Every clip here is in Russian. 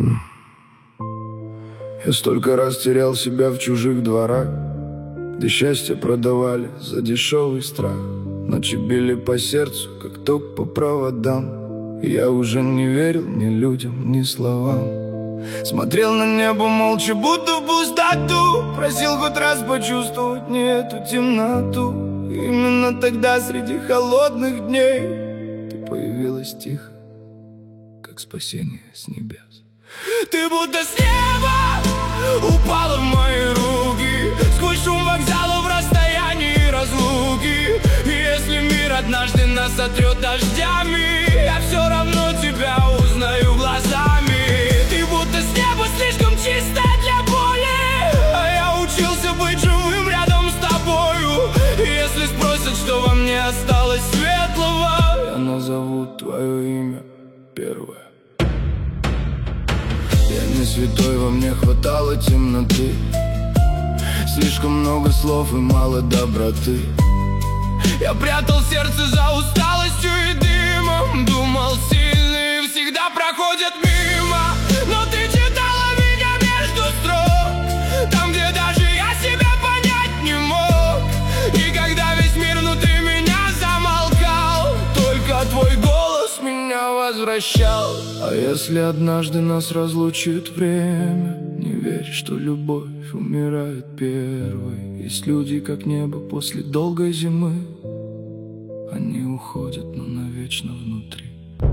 Я столько раз терял себя в чужих дворах, где счастье продавали за дешевый страх. Ночи били по сердцу, как ток по проводам, и я уже не верил ни людям, ни словам. Смотрел на небо молча, будто в пустоту, просил хоть раз почувствовать не эту темноту. Именно тогда, среди холодных дней, ты появилась тихо, как спасение с небес. Ты будто с неба упала в мои руки, сквозь шум вокзала в расстоянии разлуки. И если мир однажды нас сотрет дождями, я все равно тебя узнаю глазами. Ты будто с неба слишком чисто для боли, а я учился быть живым рядом с тобою. И если спросят, что во мне осталось светлого, я назову твое имя первое. Я не святой, во мне хватало темноты, слишком много слов и мало доброты. Я прятал сердце за усталостью и дымом, думал, сильные всегда проходят мимо. Но ты читала меня между строк, там, где даже я себя понять не мог. И когда весь мир внутри меня замолкал, только твой голос меня возвращал. А если однажды нас разлучит время, не верь, что любовь умирает первой. Есть люди, как небо после долгой зимы, они уходят, но навечно внутри.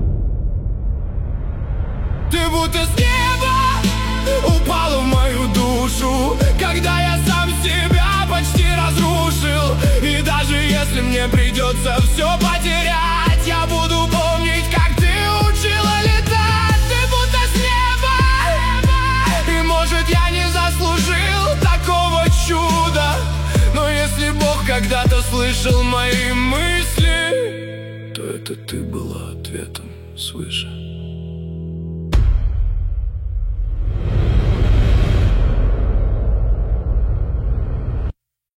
Ты будто с неба упала в мою душу, когда я сам себя почти разрушил. И даже если мне придется все потерять, я буду помнить, как ты учила летать. Ты будто с неба, и может я не заслужил такого чуда, но если Бог когда-то слышал мои мысли, то это ты была ответом свыше.